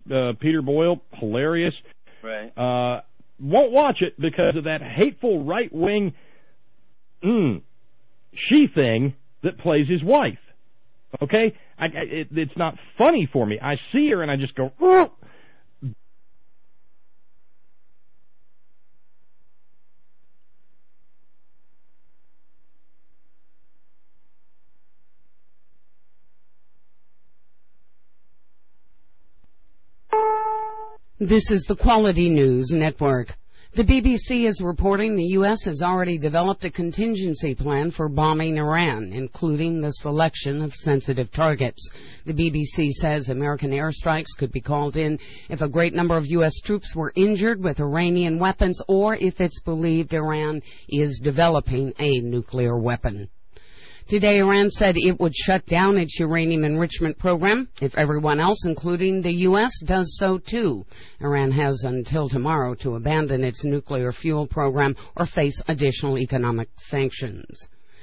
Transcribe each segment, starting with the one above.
Peter Boyle, hilarious. Right. Won't watch it because of that hateful right-wing she thing that plays his wife. Okay? It's not funny for me. I see her and I just go, oh! This is the Quality News Network. The BBC is reporting the U.S. has already developed a contingency plan for bombing Iran, including the selection of sensitive targets. The BBC says American airstrikes could be called in if a great number of U.S. troops were injured with Iranian weapons or if it's believed Iran is developing a nuclear weapon. Today, Iran said it would shut down its uranium enrichment program if everyone else, including the U.S., does so too. Iran has until tomorrow to abandon its nuclear fuel program or face additional economic sanctions.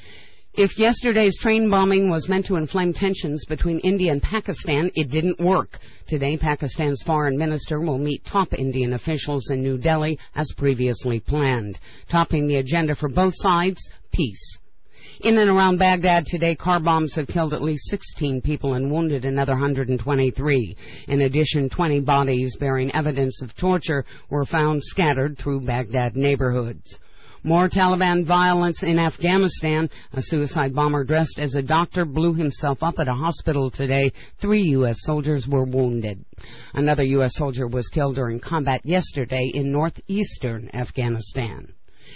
If yesterday's train bombing was meant to inflame tensions between India and Pakistan, it didn't work. Today, Pakistan's foreign minister will meet top Indian officials in New Delhi as previously planned. Topping the agenda for both sides, peace. In and around Baghdad today, car bombs have killed at least 16 people and wounded another 123. In addition, 20 bodies bearing evidence of torture were found scattered through Baghdad neighborhoods. More Taliban violence in Afghanistan. A suicide bomber dressed as a doctor blew himself up at a hospital today. 3 U.S. soldiers were wounded. Another U.S. soldier was killed during combat yesterday in northeastern Afghanistan.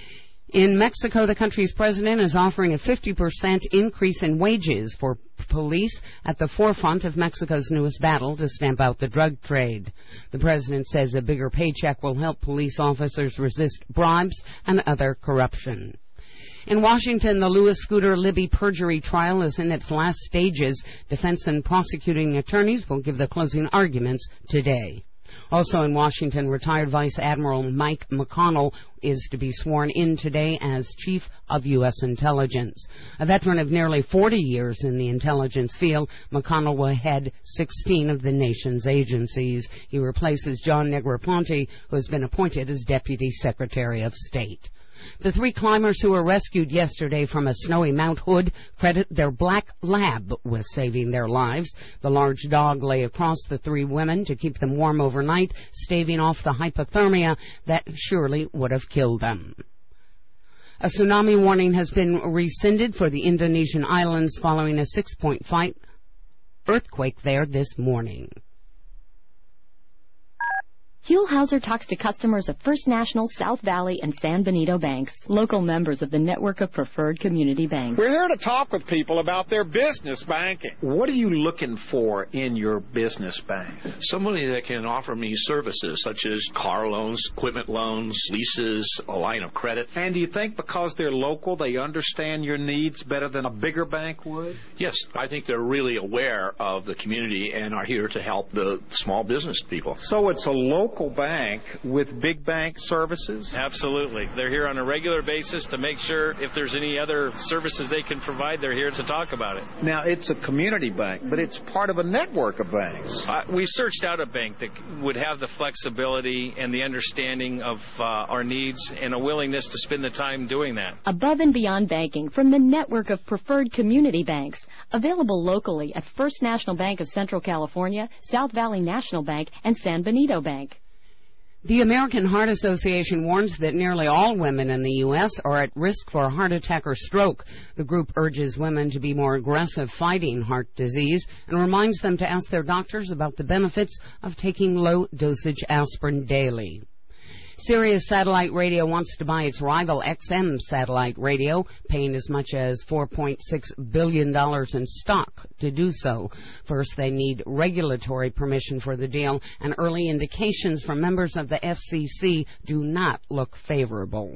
In Mexico, the country's president is offering a 50% increase in wages for police at the forefront of Mexico's newest battle to stamp out the drug trade. The president says a bigger paycheck will help police officers resist bribes and other corruption. In Washington, the Lewis Scooter Libby perjury trial is in its last stages. Defense and prosecuting attorneys will give the closing arguments today. Also in Washington, retired Vice Admiral Mike McConnell is to be sworn in today as Chief of U.S. Intelligence. A veteran of nearly 40 years in the intelligence field, McConnell will head 16 of the nation's agencies. He replaces John Negroponte, who has been appointed as Deputy Secretary of State. The 3 climbers who were rescued yesterday from a snowy Mount Hood credit their black lab with saving their lives. The large dog lay across the 3 women to keep them warm overnight, staving off the hypothermia that surely would have killed them. A tsunami warning has been rescinded for the Indonesian islands following a 6.5 earthquake there this morning. Huell Hauser talks to customers of First National, South Valley, and San Benito banks, local members of the network of preferred community banks. We're here to talk with people about their business banking. What are you looking for in your business bank? Somebody that can offer me services such as car loans, equipment loans, leases, a line of credit. And do you think because they're local, they understand your needs better than a bigger bank would? Yes, I think they're really aware of the community and are here to help the small business people. So it's a local bank with big bank services? Absolutely. They're here on a regular basis to make sure if there's any other services they can provide, they're here to talk about it. Now, it's a community bank, but it's part of a network of banks. We searched out a bank that would have the flexibility and the understanding of our needs and a willingness to spend the time doing that. Above and beyond banking from the network of preferred community banks, available locally at First National Bank of Central California, South Valley National Bank, and San Benito Bank. The American Heart Association warns that nearly all women in the U.S. are at risk for a heart attack or stroke. The group urges women to be more aggressive fighting heart disease and reminds them to ask their doctors about the benefits of taking low-dosage aspirin daily. Sirius Satellite Radio wants to buy its rival XM satellite radio, paying as much as $4.6 billion in stock to do so. First, they need regulatory permission for the deal, and early indications from members of the FCC do not look favorable.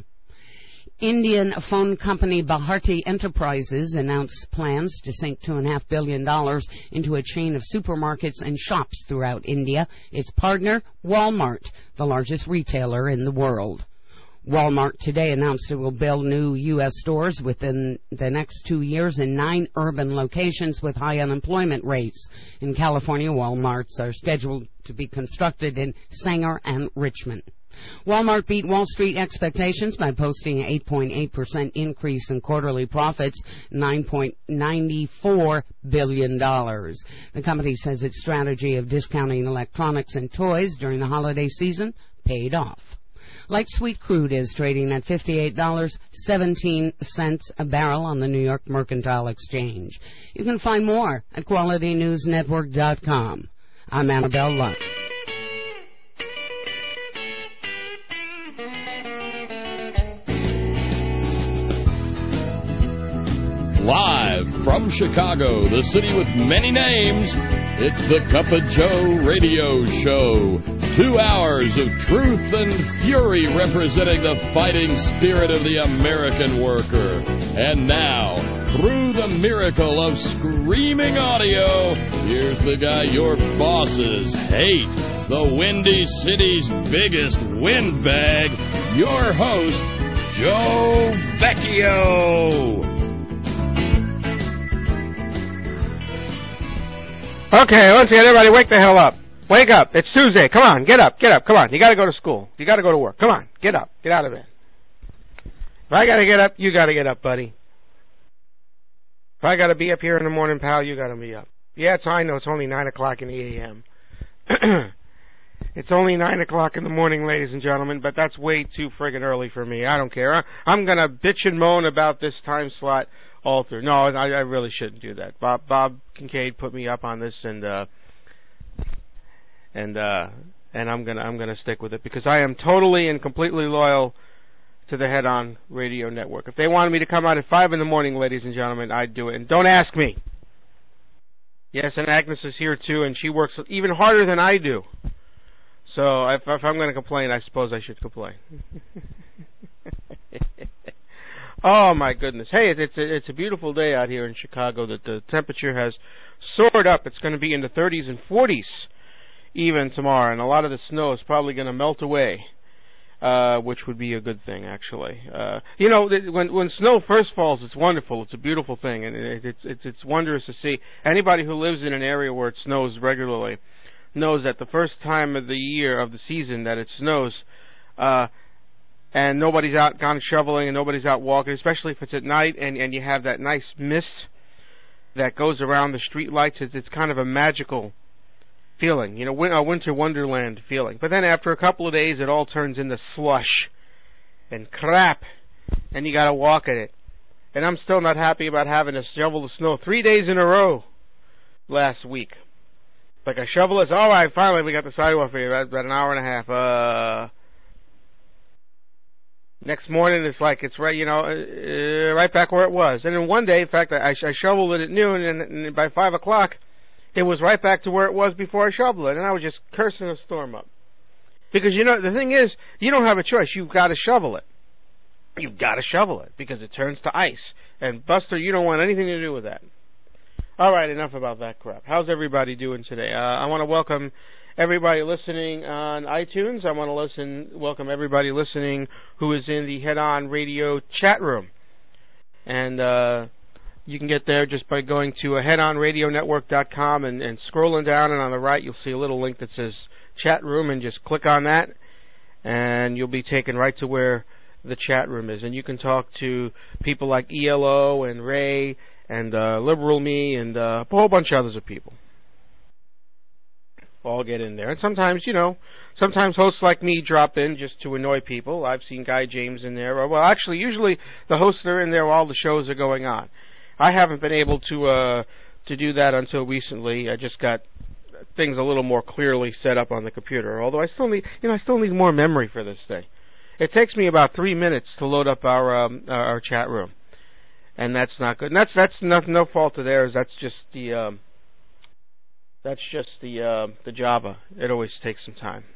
Indian phone company Bharti Enterprises announced plans to sink $2.5 billion into a chain of supermarkets and shops throughout India. Its partner, Walmart, the largest retailer in the world. Walmart today announced it will build new U.S. stores within the next 2 years in 9 urban locations with high unemployment rates. In California, Walmarts are scheduled to be constructed in Sanger and Richmond. Walmart beat Wall Street expectations by posting an 8.8% increase in quarterly profits, $9.94 billion. The company says its strategy of discounting electronics and toys during the holiday season paid off. Light sweet crude is trading at $58.17 a barrel on the New York Mercantile Exchange. You can find more at QualityNewsNetwork.com. I'm Annabelle Lunt. Live from Chicago, the city with many names, it's the Cup of Joe radio show. 2 hours of truth and fury representing the fighting spirit of the American worker. And now, through the miracle of screaming audio, here's the guy your bosses hate, the Windy City's biggest windbag, your host, Joe Vecchio. Okay, once again, everybody wake the hell up. Wake up. It's Tuesday. Come on, get up, come on. You gotta go to school. You gotta go to work. Come on, get up. Get out of bed. If I gotta get up, you gotta get up, buddy. If I gotta be up here in the morning, pal, you gotta be up. Yeah, I know it's only 9 o'clock in the a.m. It's only 9 o'clock in the morning, ladies and gentlemen, but that's way too friggin' early for me. I don't care. I'm gonna bitch and moan about this time slot all through. No, I really shouldn't do that. Bob Kincaid put me up on this, and I'm gonna stick with it because I am totally and completely loyal to the Head On Radio Network. If they wanted me to come out at 5 in the morning, ladies and gentlemen, I'd do it. And don't ask me. Yes, and Agnes is here too, and she works even harder than I do. So if I'm going to complain, I suppose I should complain. Oh my goodness! Hey, it's a beautiful day out here in Chicago. That the temperature has soared up. It's going to be in the 30s and 40s even tomorrow, and a lot of the snow is probably going to melt away, which would be a good thing, actually. You know, when snow first falls, it's wonderful. It's a beautiful thing, and it's wondrous to see. Anybody who lives in an area where it snows regularly knows that the first time of the year of the season that it snows. And nobody's out gone shoveling and nobody's out walking, especially if it's at night and you have that nice mist that goes around the street lights. It's kind of a magical feeling, you know, a winter wonderland feeling. But then after a couple of days, it all turns into slush and crap, and you got to walk in it. And I'm still not happy about having to shovel the snow 3 days in a row last week. Like I shovel it, all right, finally we got the sidewalk here, about an hour and a half. Next morning, it's like it's right, you know, right back where it was. And then one day, in fact, I shoveled it at noon, and by 5 o'clock, it was right back to where it was before I shoveled it. And I was just cursing a storm up. Because, you know, the thing is, you don't have a choice. You've got to shovel it. You've got to shovel it because it turns to ice. And, Buster, you don't want anything to do with that. All right, enough about that crap. How's everybody doing today? I want to welcome everybody listening on iTunes. I want to welcome everybody listening who is in the Head On Radio chat room. And you can get there just by going to headonradionetwork.com and scrolling down, and on the right you'll see a little link that says chat room, and just click on that, and you'll be taken right to where the chat room is. And you can talk to people like ELO and Ray and Liberal Me and a whole bunch of others of people. All get in there. And sometimes, you know, sometimes hosts like me drop in just to annoy people. I've seen Guy James in there. Well, actually, usually the hosts are in there while all the shows are going on. I haven't been able to do that until recently. I just got things a little more clearly set up on the computer. Although I still need more memory for this thing. It takes me about 3 minutes to load up our chat room, and that's not good. And that's no fault of theirs. That's just the Java. It always takes some time.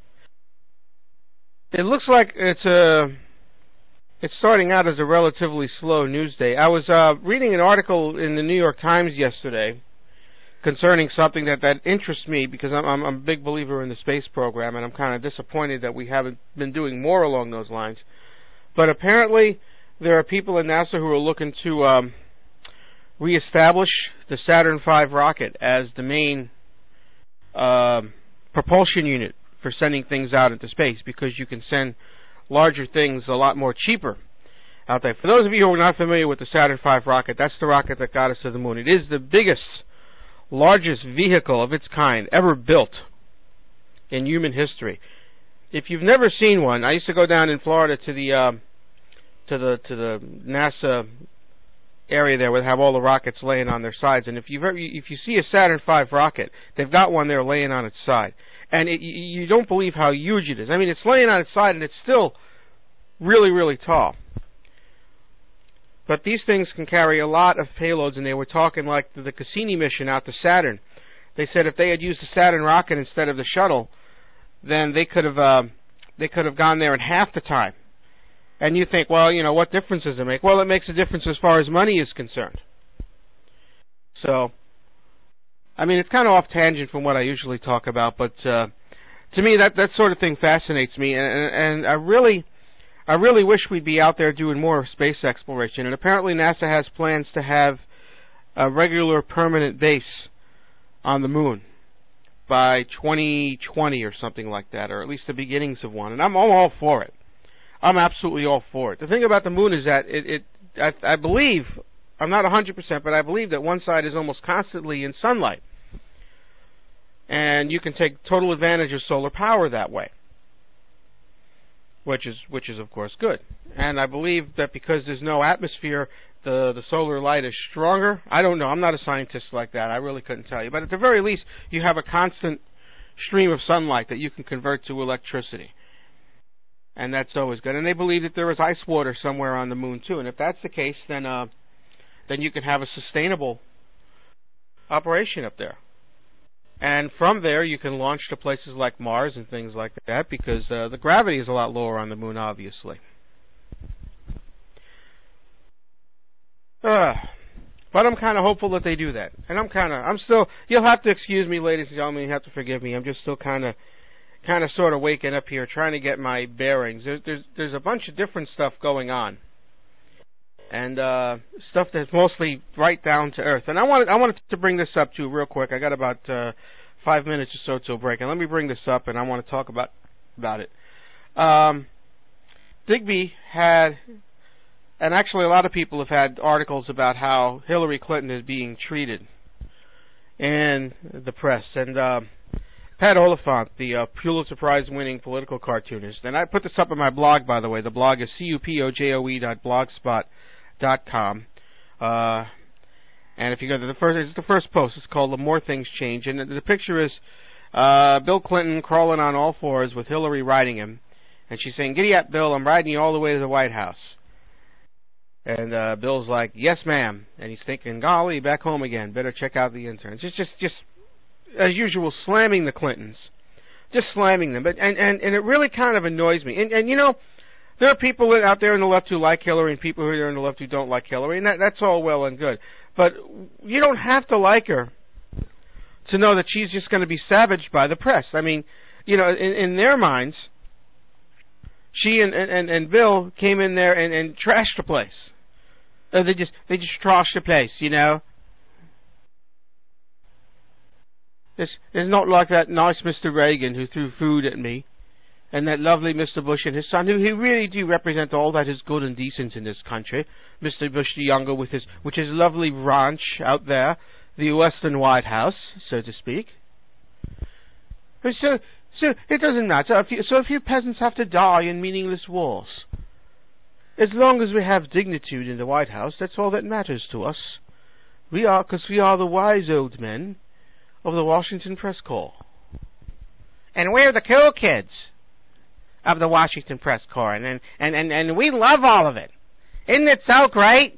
It looks like it's starting out as a relatively slow news day. I was reading an article in the New York Times yesterday concerning something that interests me, because I'm a big believer in the space program, and I'm kind of disappointed that we haven't been doing more along those lines. But apparently there are people in NASA who are looking to reestablish the Saturn V rocket as the main propulsion unit for sending things out into space, because you can send larger things a lot more cheaper out there. For those of you who are not familiar with the Saturn V rocket, that's the rocket that got us to the moon. It is the biggest, largest vehicle of its kind ever built in human history. If you've never seen one, I used to go down in Florida to the NASA area there where they have all the rockets laying on their sides, and if you see a Saturn V rocket, they've got one there laying on its side, and you don't believe how huge it is. I mean, it's laying on its side, and it's still really, really tall. But these things can carry a lot of payloads, and they were talking like the Cassini mission out to Saturn. They said if they had used the Saturn rocket instead of the shuttle, then they could have gone there in half the time. And you think, well, what difference does it make? Well, it makes a difference as far as money is concerned. So, I mean, it's kind of off tangent from what I usually talk about, but to me, that sort of thing fascinates me, and I really wish we'd be out there doing more space exploration. And apparently NASA has plans to have a regular permanent base on the moon by 2020 or something like that, or at least the beginnings of one. And I'm all for it. I'm absolutely all for it. The thing about the moon is that I believe, I'm not 100%, but I believe that one side is almost constantly in sunlight. And you can take total advantage of solar power that way. Which is of course good. And I believe that because there's no atmosphere, the solar light is stronger. I don't know. I'm not a scientist like that. I really couldn't tell you. But at the very least, you have a constant stream of sunlight that you can convert to electricity. And that's always good. And they believe that there is ice water somewhere on the moon too. And if that's the case, then you can have a sustainable operation up there. And from there, you can launch to places like Mars and things like that, because the gravity is a lot lower on the moon, obviously. But I'm kind of hopeful that they do that. And I'm still, you'll have to excuse me, ladies and gentlemen, you have to forgive me. I'm just still kind of sort of waking up here, trying to get my bearings. There's a bunch of different stuff going on. And stuff that's mostly right down to earth. And I wanted to bring this up too real quick. I got about 5 minutes or so till break, and let me bring this up, and I want to talk about it. Digby had, and actually a lot of people have had articles about how Hillary Clinton is being treated in the press. And Pat Oliphant, the Pulitzer Prize-winning political cartoonist, and I put this up on my blog, by the way. The blog is cupojoe.blogspot.com. And if you go to it's the first post. It's called "The More Things Change," and the picture is Bill Clinton crawling on all fours with Hillary riding him, and she's saying, "Giddy up, Bill! I'm riding you all the way to the White House." And Bill's like, "Yes, ma'am." And he's thinking, "Golly, back home again. Better check out the interns." Just as usual, slamming the Clintons, just slamming them. But and it really kind of annoys me. And there are people out there in the left who like Hillary, and people who are in the left who don't like Hillary, and that's all well and good. But you don't have to like her to know that she's just going to be savaged by the press. I mean, in their minds, she and Bill came in there and trashed the place. They just trashed the place, It's not like that nice Mr. Reagan who threw food at me, and that lovely Mr. Bush and his son, who really do represent all that is good and decent in this country. Mr. Bush the Younger with his lovely ranch out there, the Western White House, so to speak. So it doesn't matter. So a few peasants have to die in meaningless wars. As long as we have dignitude in the White House, that's all that matters to us. Because we are the wise old men of the Washington Press Corps. And we're the cool kids of the Washington Press Corps, and we love all of it. Isn't it so great?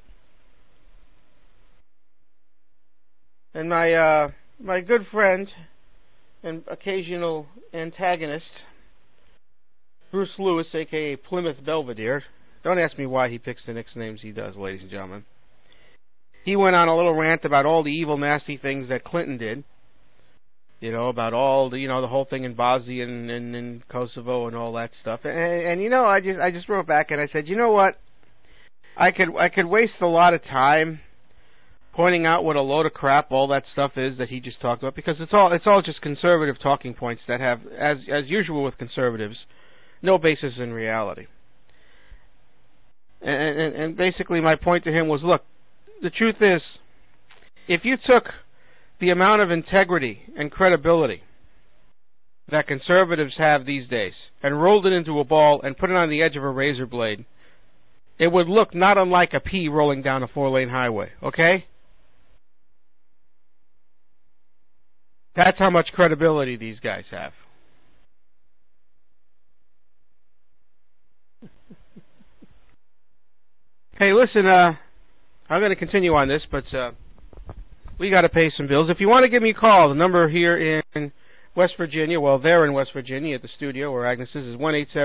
And my good friend and occasional antagonist, Bruce Lewis, a.k.a. Plymouth Belvedere. Don't ask me why he picks the nicknames he does, ladies and gentlemen. He went on a little rant about all the evil, nasty things that Clinton did. About all the, the whole thing in Bosnia and in Kosovo and all that stuff. And I just wrote back and I said, you know what? I could waste a lot of time pointing out what a load of crap all that stuff is that he just talked about, because it's all just conservative talking points that have, as usual with conservatives, no basis in reality. And basically my point to him was, look, the truth is, if you took the amount of integrity and credibility that conservatives have these days and rolled it into a ball and put it on the edge of a razor blade, it would look not unlike a pea rolling down a 4-lane highway, okay? That's how much credibility these guys have. Hey, listen, I'm going to continue on this, but we got to pay some bills. If you want to give me a call, the number here in West Virginia, well, they're in West Virginia at the studio where Agnes is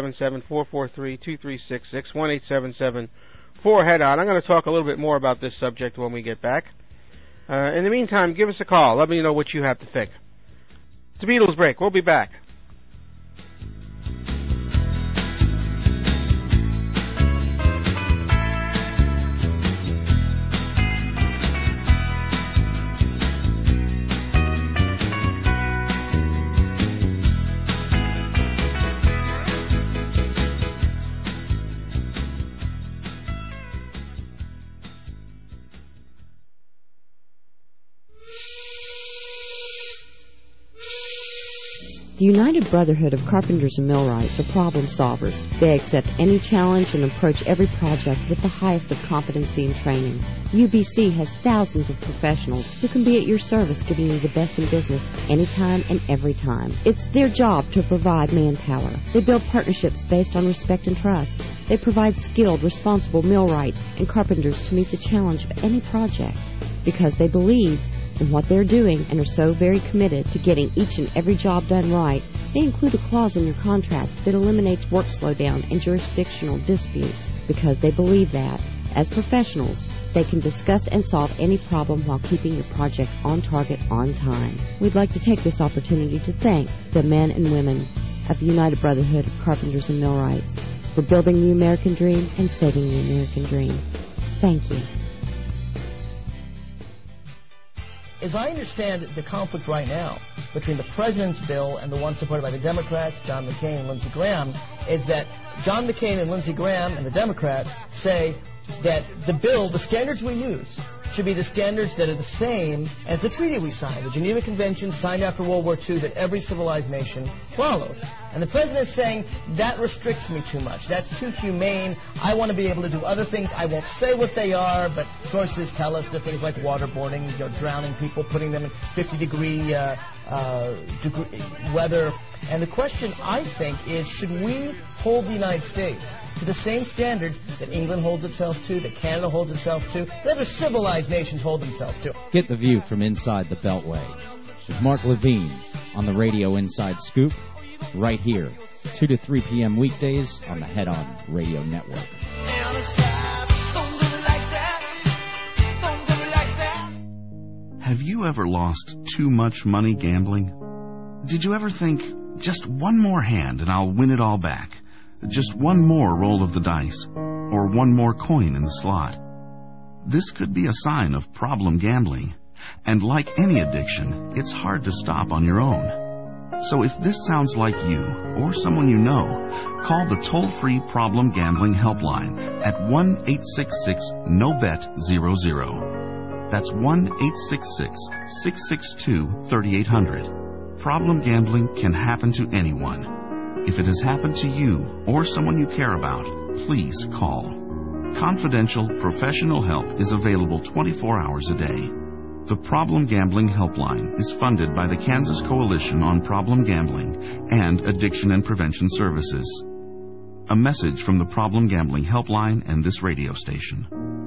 1-877-443-2366, 1-877-4-HEAD-ON. I'm going to talk a little bit more about this subject when we get back. In the meantime, give us a call. Let me know what you have to think. It's a Beatles break. We'll be back. The United Brotherhood of Carpenters and Millwrights are problem solvers. They accept any challenge and approach every project with the highest of competency and training. UBC has thousands of professionals who can be at your service, giving you the best in business anytime and every time. It's their job to provide manpower. They build partnerships based on respect and trust. They provide skilled, responsible millwrights and carpenters to meet the challenge of any project because they believe in what they're doing and are so very committed to getting each and every job done right. They include a clause in your contract that eliminates work slowdown and jurisdictional disputes because they believe that, as professionals, they can discuss and solve any problem while keeping your project on target on time. We'd like to take this opportunity to thank the men and women of the United Brotherhood of Carpenters and Millwrights for building the American dream and saving the American dream. Thank you. As I understand the conflict right now between the President's bill and the one supported by the Democrats, John McCain and Lindsey Graham, is that John McCain and Lindsey Graham and the Democrats say that the bill, the standards we use, should be the standards that are the same as the treaty we signed, the Geneva Convention signed after World War II that every civilized nation follows. And the President is saying, that restricts me too much. That's too humane. I want to be able to do other things. I won't say what they are, but sources tell us that things like waterboarding, drowning people, putting them in 50-degree weather. And the question, I think, is should we hold the United States to the same standards that England holds itself to, that Canada holds itself to, that other civilized nations hold themselves to? Get the view from inside the Beltway with Mark Levine on the Radio Inside Scoop, right here, 2 to 3 p.m. weekdays on the Head On Radio Network. Have you ever lost too much money gambling? Did you ever think, just one more hand and I'll win it all back? Just one more roll of the dice, or one more coin in the slot? This could be a sign of problem gambling, and like any addiction, it's hard to stop on your own. So if this sounds like you, or someone you know, call the toll-free Problem Gambling Helpline at 1-866-NO-BET-00. That's 1-866-662-3800. Problem gambling can happen to anyone. If it has happened to you or someone you care about, please call. Confidential, professional help is available 24 hours a day. The Problem Gambling Helpline is funded by the Kansas Coalition on Problem Gambling and Addiction and Prevention Services. A message from the Problem Gambling Helpline and this radio station.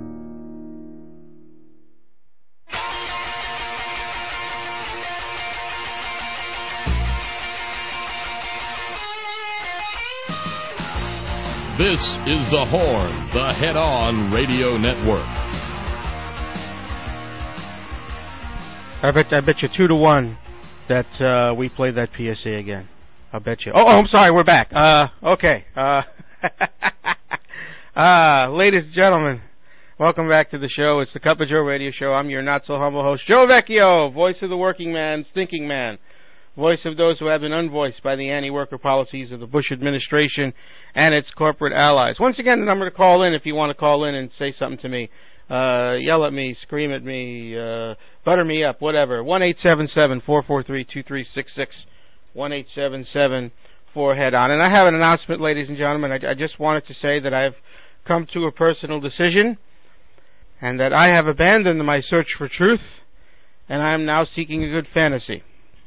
This is The Horn, the Head On Radio Network. I bet you 2-1 that we play that PSA again. I'll bet you. Oh, I'm sorry, we're back. Okay. Ladies and gentlemen, Welcome back to the show. It's the Cup of Joe radio show. I'm your not-so-humble host, Joe Vecchio, voice of the working man, thinking man, voice of those who have been unvoiced by the anti-worker policies of the Bush administration and its corporate allies. Once again, the number to call in if you want to call in and say something to me. Yell at me, scream at me, butter me up, whatever. 1-877-443-2366, 1-877-4-HEAD-ON. And I have an announcement, ladies and gentlemen. I just wanted to say that I've come to a personal decision and that I have abandoned my search for truth and I am now seeking a good fantasy.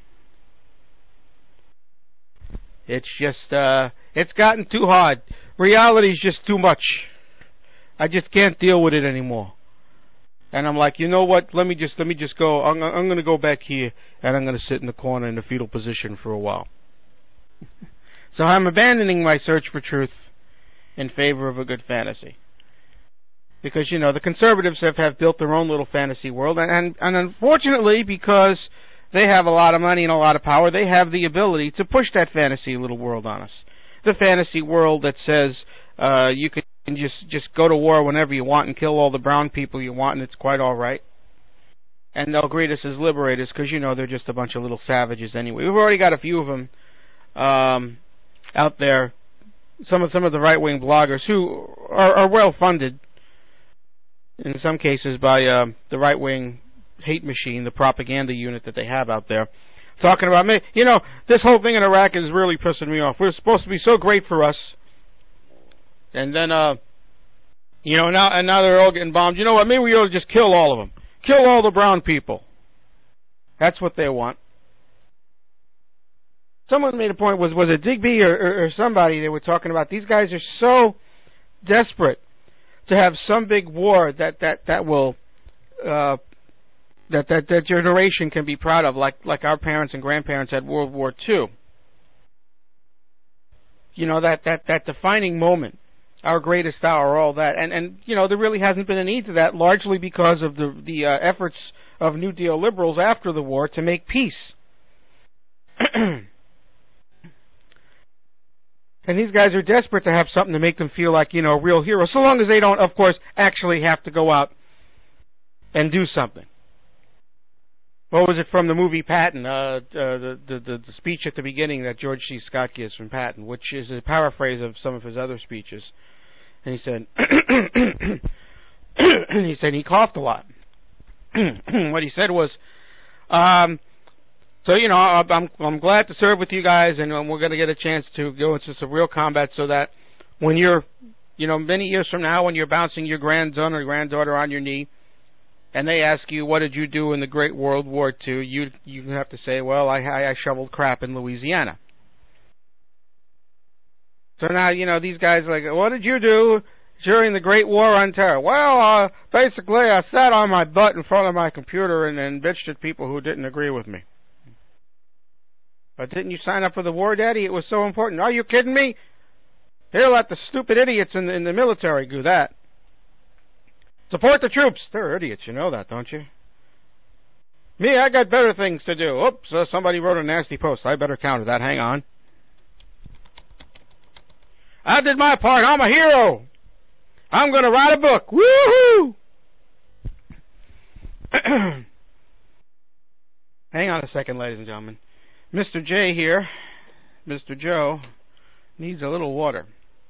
It's just, it's gotten too hard. Reality's just too much. I just can't deal with it anymore. And I'm like, you know what? Let me just go. I'm going to go back here, and I'm going to sit in the corner in the fetal position for a while. So I'm abandoning my search for truth in favor of a good fantasy. Because, you know, the conservatives have built their own little fantasy world, and unfortunately, because they have a lot of money and a lot of power, they have the ability to push that fantasy little world on us. The fantasy world that says you can just go to war whenever you want and kill all the brown people you want, and it's quite all right. And they'll greet us as liberators because, you know, they're just a bunch of little savages anyway. We've already got a few of them out there. Some of the right-wing bloggers who are well-funded, in some cases, by the right-wing hate machine, the propaganda unit that they have out there, talking about me. You know, this whole thing in Iraq is really pissing me off. We're supposed to be so great for us. And then, you know, now they're all getting bombed. You know what? Maybe we ought to just kill all of them. Kill all the brown people. That's what they want. Someone made a point, was it Digby or somebody, they were talking about these guys are so desperate to have some big war that will that generation can be proud of, like our parents and grandparents had World War II. You know, that defining moment, our greatest hour, all that, and you know, there really hasn't been a need to that, largely because of the efforts of New Deal liberals after the war to make peace. And these guys are desperate to have something to make them feel like, you know, real heroes, so long as they don't, of course, actually have to go out and do something. What was it from the movie Patton? The speech at the beginning that George C. Scott gives from Patton, which is a paraphrase of some of his other speeches. And he said, he coughed a lot. What he said was, so, you know, I'm glad to serve with you guys, and we're going to get a chance to go into some real combat so that when you're, you know, many years from now, when you're bouncing your grandson or granddaughter on your knee, and they ask you, what did you do in the Great World War II, you have to say, well, I shoveled crap in Louisiana. So now, you know, these guys are like, what did you do during the Great War on Terror? Well, basically, I sat on my butt in front of my computer and bitched at people who didn't agree with me. But didn't you sign up for the war, Daddy? It was so important. Are you kidding me? Here, let the stupid idiots in the military do that. Support the troops. They're idiots, you know that, don't you? Me, I got better things to do. Oops, somebody wrote a nasty post. I better counter that. Hang on. I did my part. I'm a hero. I'm going to write a book. Woohoo! Hang on a second, ladies and gentlemen. Mr. J here, Mr. Joe, needs a little water.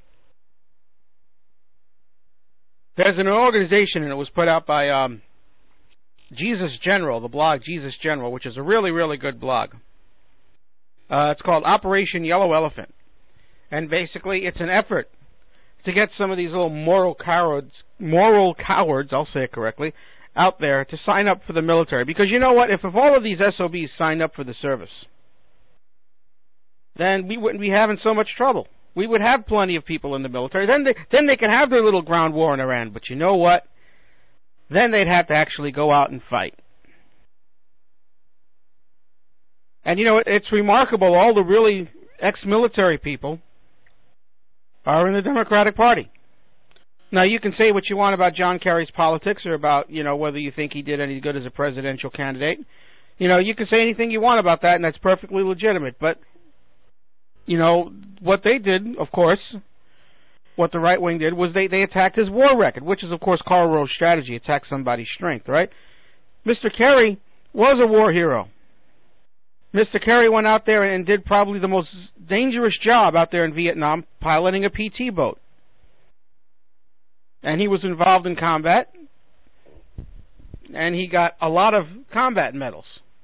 There's an organization, and it was put out by Jesus General, the blog Jesus General, which is a really, really good blog. It's called Operation Yellow Elephant. And basically, it's an effort to get some of these little moral cowards, I'll say it correctly, out there to sign up for the military. Because you know what? If all of these SOBs signed up for the service, then we wouldn't be having so much trouble. We would have plenty of people in the military. Then they can have their little ground war in Iran. But you know what? Then they'd have to actually go out and fight. And you know, it's remarkable, all the really ex-military people are in the Democratic Party. Now, you can say what you want about John Kerry's politics or about, you know, whether you think he did any good as a presidential candidate. You know, you can say anything you want about that, and that's perfectly legitimate. But, you know, what they did, of course, what the right wing did was they attacked his war record, which is, of course, Karl Rove's strategy, attack somebody's strength, right? Mr. Kerry was a war hero. Mr. Kerry went out there and did probably the most dangerous job out there in Vietnam, piloting a PT boat. And he was involved in combat, and he got a lot of combat medals.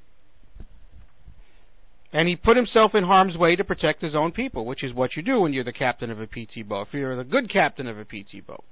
And he put himself in harm's way to protect his own people, which is what you do when you're the captain of a PT boat, if you're the good captain of a PT boat.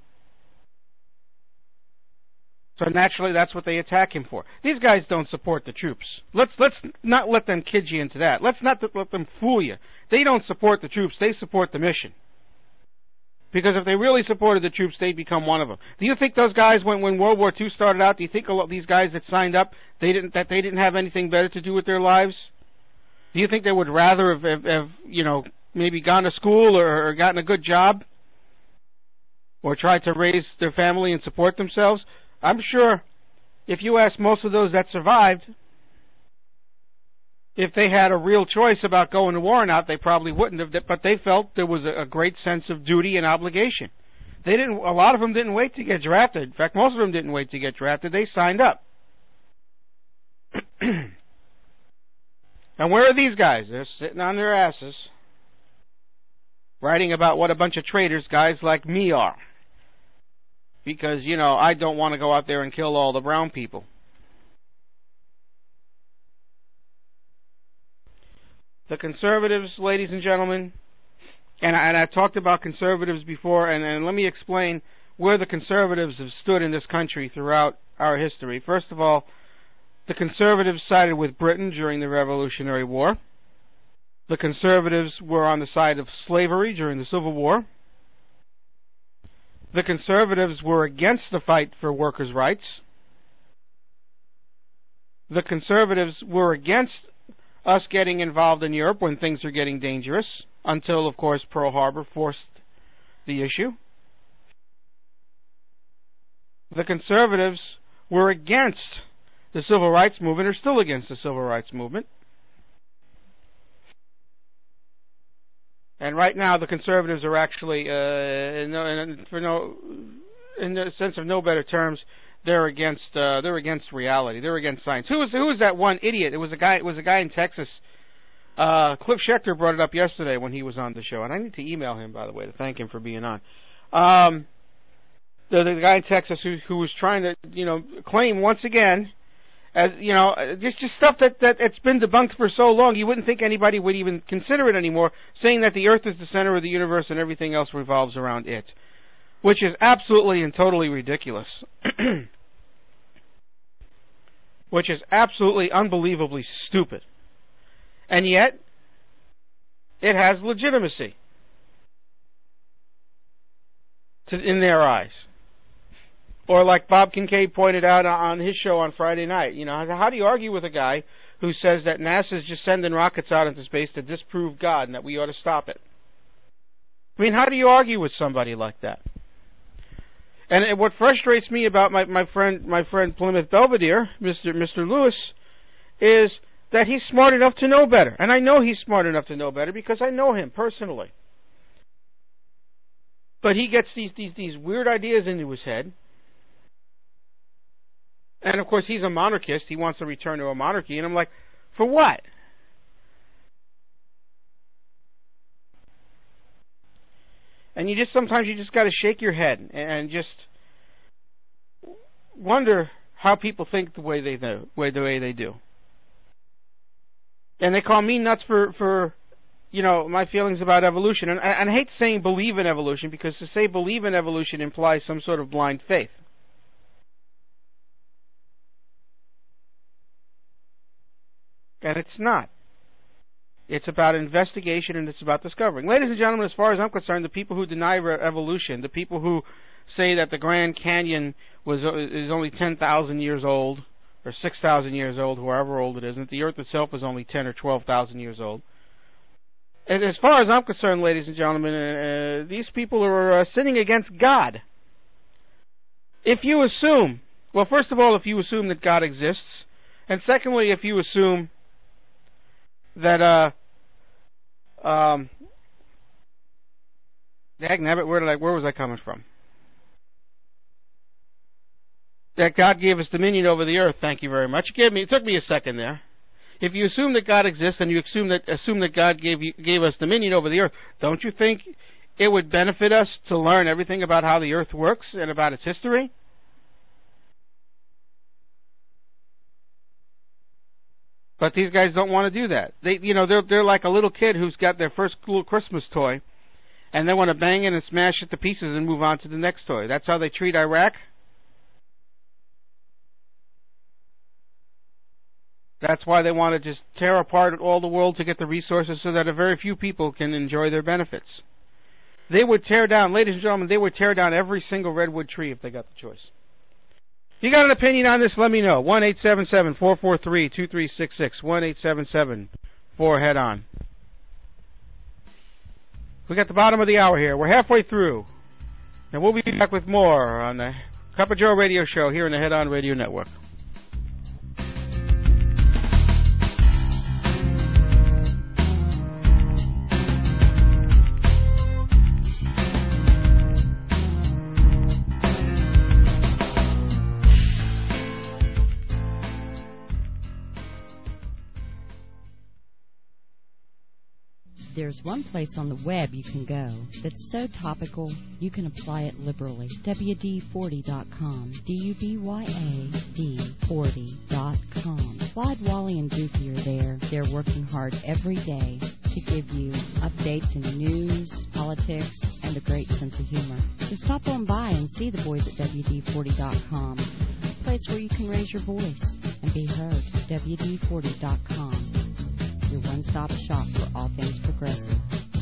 So naturally, that's what they attack him for. These guys don't support the troops. Let's not let them kid you into that. Let's not let them fool you. They don't support the troops. They support the mission. Because if they really supported the troops, they'd become one of them. Do you think those guys, when World War II started out, do you think a lot of these guys that signed up, they didn't have anything better to do with their lives? Do you think they would rather have maybe gone to school or gotten a good job? Or tried to raise their family and support themselves? I'm sure if you ask most of those that survived, if they had a real choice about going to war or not, they probably wouldn't have. But they felt there was a great sense of duty and obligation. They didn't. A lot of them didn't wait to get drafted. In fact, most of them didn't wait to get drafted. They signed up. And where are these guys? They're sitting on their asses, writing about what a bunch of traitors guys like me are. Because, I don't want to go out there and kill all the brown people. The conservatives, ladies and gentlemen, and I talked about conservatives before, and let me explain where the conservatives have stood in this country throughout our history. First of all, the conservatives sided with Britain during the Revolutionary War. The conservatives were on the side of slavery during the Civil War. The conservatives were against the fight for workers' rights. The conservatives were against us getting involved in Europe when things are getting dangerous, until, of course, Pearl Harbor forced the issue. The conservatives were against the Civil Rights Movement, are still against the Civil Rights Movement. And right now, the conservatives are actually, in the sense of no better terms, they're against reality. They're against science. Who was that one idiot? It was a guy in Texas. Cliff Schechter brought it up yesterday when he was on the show, and I need to email him, by the way, to thank him for being on. The guy in Texas who was trying to claim once again, as just stuff that it's been debunked for so long, you wouldn't think anybody would even consider it anymore, saying that the Earth is the center of the universe and everything else revolves around it, which is absolutely and totally ridiculous. Which is absolutely unbelievably stupid. And yet, it has legitimacy in their eyes. Or like Bob Kincaid pointed out on his show on Friday night, how do you argue with a guy who says that NASA is just sending rockets out into space to disprove God and that we ought to stop it? I mean, how do you argue with somebody like that? And what frustrates me about my friend Plymouth Belvedere, Mr. Lewis, is that he's smart enough to know better. And I know he's smart enough to know better because I know him personally. But he gets these weird ideas into his head. And of course he's a monarchist. He wants to return to a monarchy. And I'm like, for what? And sometimes you just got to shake your head and just wonder how people think the way they do. And they call me nuts for my feelings about evolution. And I hate saying believe in evolution, because to say believe in evolution implies some sort of blind faith. And it's not. It's about investigation and it's about discovering. Ladies and gentlemen, as far as I'm concerned, the people who deny evolution, the people who say that the Grand Canyon is only 10,000 years old, or 6,000 years old, however old it is, and that the Earth itself is only 10 or 12,000 years old. And as far as I'm concerned, ladies and gentlemen, these people are sinning against God. If you assume, well, first of all, if you assume that God exists, and secondly, if you assume that Dagnabbit, where was I coming from? That God gave us dominion over the earth. Thank you very much. It took me a second there. If you assume that God exists and you assume that God gave us dominion over the earth, don't you think it would benefit us to learn everything about how the earth works and about its history? But these guys don't want to do that. They're like a little kid who's got their first little Christmas toy, and they want to bang it and smash it to pieces and move on to the next toy. That's how they treat Iraq. That's why they want to just tear apart all the world to get the resources so that a very few people can enjoy their benefits. They would tear down, ladies and gentlemen, they would tear down every single redwood tree if they got the choice. If you got an opinion on this, let me know. 1-877-443-2366. 1-877-4-HEAD-ON. We got the bottom of the hour here. We're halfway through. And we'll be back with more on the Cup of Joe radio show here in the Head On Radio Network. There's one place on the web you can go that's so topical you can apply it liberally. WD40.com. DUBYAD40.com. Clyde, Wally, and Dookie are there. They're working hard every day to give you updates in news, politics, and a great sense of humor. So stop on by and see the boys at WD40.com. A place where you can raise your voice and be heard. WD40.com. Your one-stop shop for all things progressive.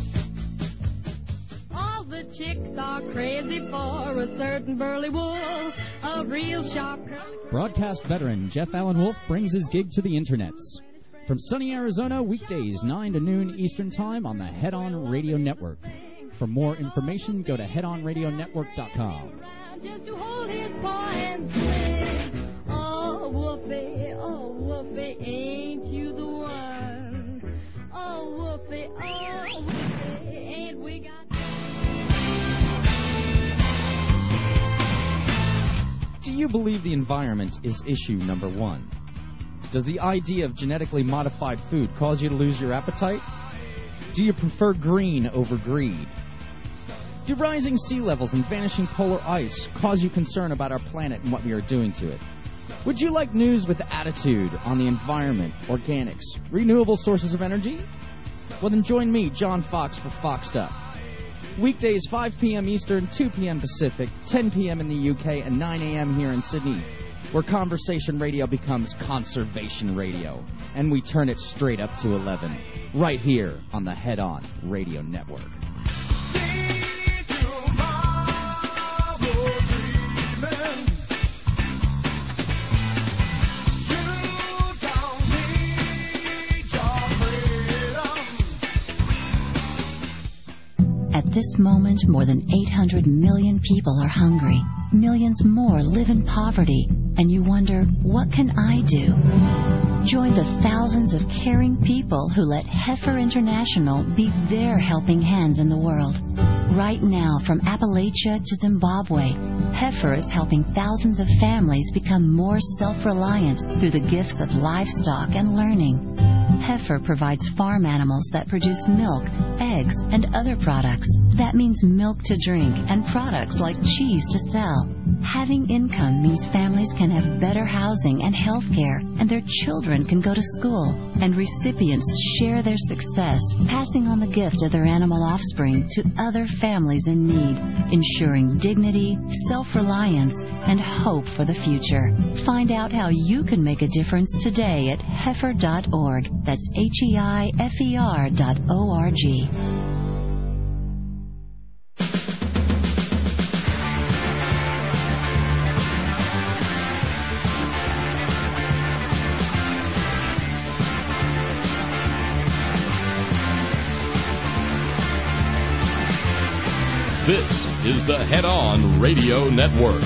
All the chicks are crazy for a certain burly wool, a real sharp curly. Broadcast veteran Jeff Allen Wolf brings his gig to the internets. From sunny Arizona, weekdays 9 to noon Eastern Time on the Head On Radio Network. For more information, go to headonradionetwork.com. Just to hold his paw and say, oh, Wolfie, ain't you the one? Oh, Wolfie, ain't we got... Do you believe the environment is issue number one? Does the idea of genetically modified food cause you to lose your appetite? Do you prefer green over greed? Do rising sea levels and vanishing polar ice cause you concern about our planet and what we are doing to it? Would you like news with attitude on the environment, organics, renewable sources of energy? Well, then join me, John Fox, for Foxed Up. Weekdays 5 p.m. Eastern, 2 p.m. Pacific, 10 p.m. in the UK, and 9 a.m. here in Sydney, where conversation radio becomes conservation radio, and we turn it straight up to 11, right here on the Head On Radio Network. At this moment, more than 800 million people are hungry. Millions more live in poverty. And you wonder, what can I do? Join the thousands of caring people who let Heifer International be their helping hands in the world. Right now, from Appalachia to Zimbabwe, Heifer is helping thousands of families become more self-reliant through the gifts of livestock and learning. Heifer provides farm animals that produce milk, eggs, and other products. That means milk to drink and products like cheese to sell. Having income means families can have better housing and health care, and their children can go to school. And recipients share their success, passing on the gift of their animal offspring to other families in need, ensuring dignity, self-reliance, and hope for the future. Find out how you can make a difference today at heifer.org. That's HEIFER.org. This is the Head On Radio Network.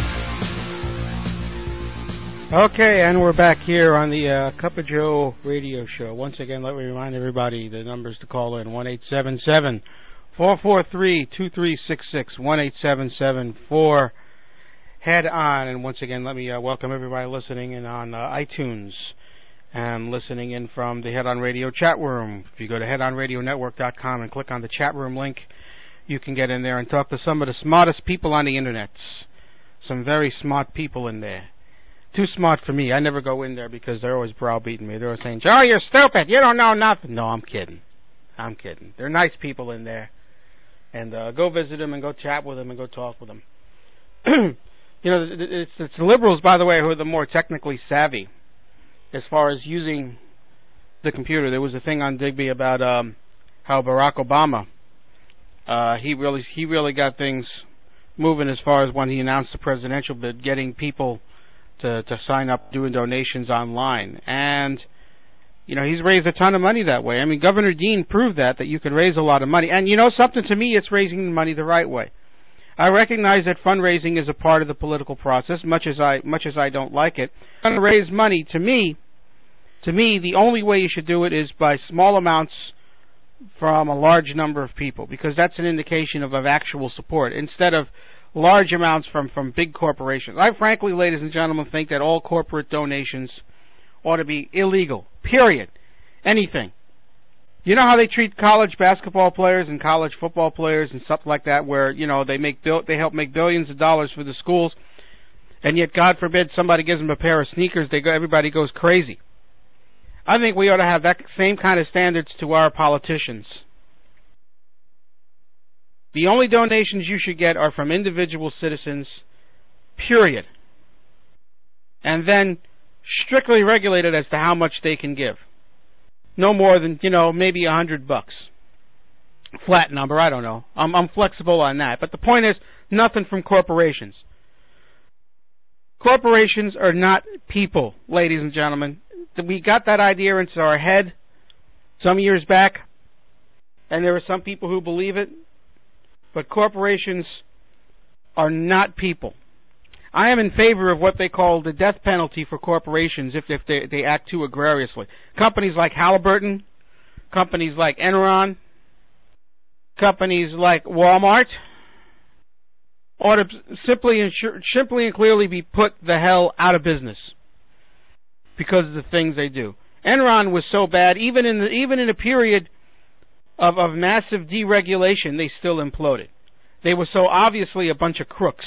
Okay, and we're back here on the Cup of Joe radio show. Once again, let me remind everybody the numbers to call in, 1-877 443-2366, 1-877-4 Head On. And once again, let me welcome everybody listening in on iTunes and listening in from the Head On Radio chat room. If you go to headonradionetwork.com and click on the chat room link, you can get in there and talk to some of the smartest people on the internet. Some very smart people in there. Too smart for me. I never go in there because they're always browbeating me. They're always saying, Joe, you're stupid. You don't know nothing. No, I'm kidding. They're nice people in there. And go visit them and go chat with them and go talk with them. You know, it's the liberals, by the way, who are the more technically savvy as far as using the computer. There was a thing on Digby about how Barack Obama, he really got things moving as far as when he announced the presidential bid, getting people to sign up, doing donations online. And, you know, he's raised a ton of money that way. I mean, Governor Dean proved that you can raise a lot of money. And you know something, to me, it's raising the money the right way. I recognize that fundraising is a part of the political process, much as I don't like it. To raise money, to me, the only way you should do it is by small amounts from a large number of people, because that's an indication of actual support, instead of large amounts from big corporations. I frankly, ladies and gentlemen, think that all corporate donations ought to be illegal, period. Anything. You know how they treat college basketball players and college football players and stuff like that, where, you know, they help make billions of dollars for the schools, and yet, God forbid, somebody gives them a pair of sneakers, everybody goes crazy. I think we ought to have that same kind of standards to our politicians. The only donations you should get are from individual citizens, period. And then strictly regulated as to how much they can give. No more than, you know, maybe $100. Flat number, I don't know. I'm flexible on that. But the point is, nothing from corporations. Corporations are not people, ladies and gentlemen. We got that idea into our head some years back, and there are some people who believe it. But corporations are not people. I am in favor of what they call the death penalty for corporations if they act too agrariously. Companies like Halliburton, companies like Enron, companies like Walmart ought to simply and clearly be put the hell out of business because of the things they do. Enron was so bad, even in a period of massive deregulation, they still imploded. They were so obviously a bunch of crooks.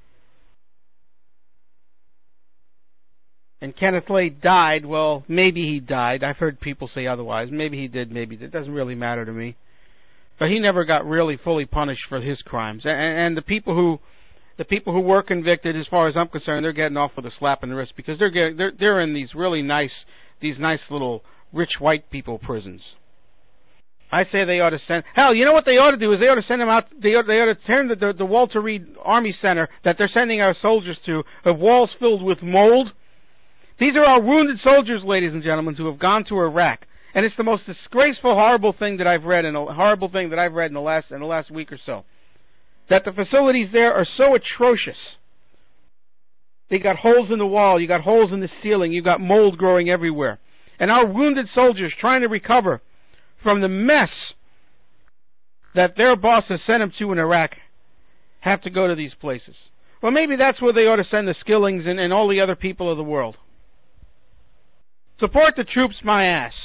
And Kenneth Lay died. Well, maybe he died. I've heard people say otherwise. Maybe he did, maybe he did. It doesn't really matter to me. But he never got really fully punished for his crimes. And the people who were convicted, as far as I'm concerned, they're getting off with a slap in the wrist, because they're in these really nice little rich white people prisons. I say they ought to send. Hell, you know what they ought to do is they ought to send them out. They ought to turn the Walter Reed Army Center that they're sending our soldiers to of walls filled with mold. These are our wounded soldiers, ladies and gentlemen, who have gone to Iraq, and it's the most disgraceful, horrible thing that I've read in the last week or so. That the facilities there are so atrocious. They got holes in the wall, you got holes in the ceiling, you got mold growing everywhere, and our wounded soldiers trying to recover from the mess that their boss has sent them to in Iraq have to go to these places. Well, maybe that's where they ought to send the Skillings and all the other people of the world. Support the troops, my ass.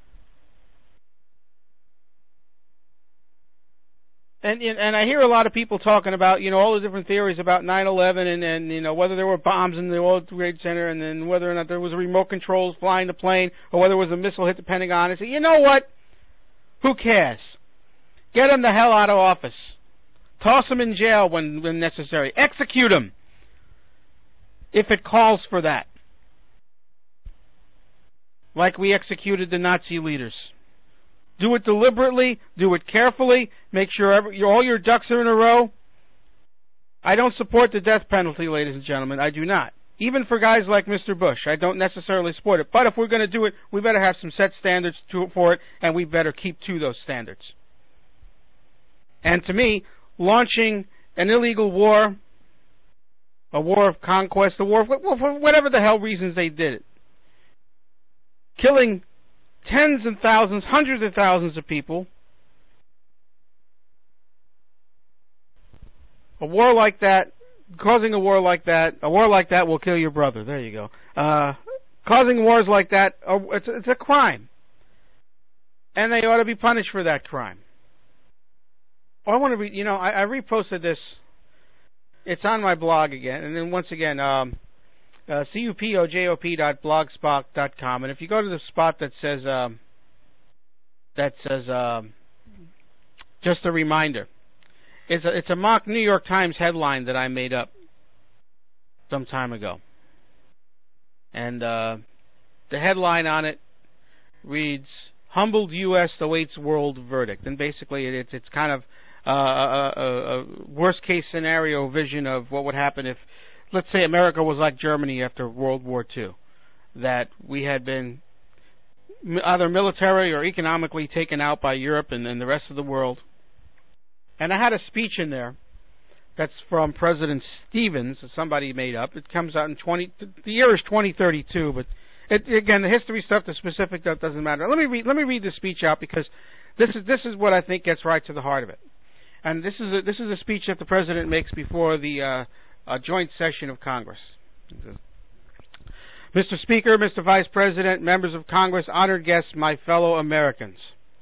And I hear a lot of people talking about, you know, all the different theories about 9/11 and you know, whether there were bombs in the World Trade Center, and then whether or not there was a remote controls flying the plane, or whether it was a missile hit the Pentagon. And say, you know what? Who cares? Get them the hell out of office. Toss them in jail when necessary. Execute them if it calls for that. Like we executed the Nazi leaders. Do it deliberately. Do it carefully. Make sure all your ducks are in a row. I don't support the death penalty, ladies and gentlemen. I do not. Even for guys like Mr. Bush, I don't necessarily support it. But if we're going to do it, we better have some set standards for it, and we better keep to those standards. And to me, launching an illegal war, a war of conquest, a war for whatever the hell reasons they did it, killing tens of thousands, hundreds of thousands of people, A war like that, causing a war like that will kill your brother. There you go. Causing wars like that, it's a crime. And they ought to be punished for that crime. I want to read, I reposted this. It's on my blog again. And then once again, cupojop.blogspot.com. And if you go to the spot that says just a reminder, it's a mock New York Times headline that I made up some time ago. And the headline on it reads, "Humbled U.S. awaits world verdict." And basically it's kind of a worst-case scenario vision of what would happen if, let's say, America was like Germany after World War II, that we had been either military or economically taken out by Europe and the rest of the world. And I had a speech in there that's from President Stevens, that somebody made up. It comes out in the year is 2032, but again, the history stuff, the specific stuff doesn't matter. Let me read the speech out, because this is what I think gets right to the heart of it. And this is a speech that the President makes before the joint session of Congress. Mr. Speaker, Mr. Vice President, members of Congress, honored guests, my fellow Americans.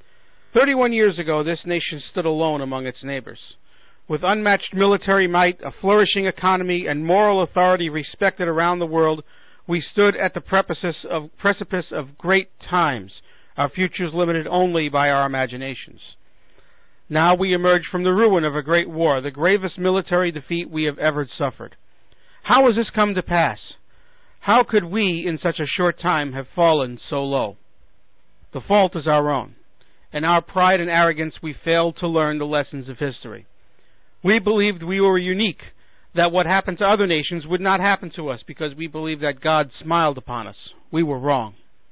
31 years ago, this nation stood alone among its neighbors. With unmatched military might, a flourishing economy, and moral authority respected around the world, we stood at the precipice of great times, our futures limited only by our imaginations. Now we emerge from the ruin of a great war, the gravest military defeat we have ever suffered. How has this come to pass? How could we, in such a short time, have fallen so low? The fault is our own. In our pride and arrogance, we failed to learn the lessons of history. We believed we were unique, that what happened to other nations would not happen to us because we believed that God smiled upon us. We were wrong.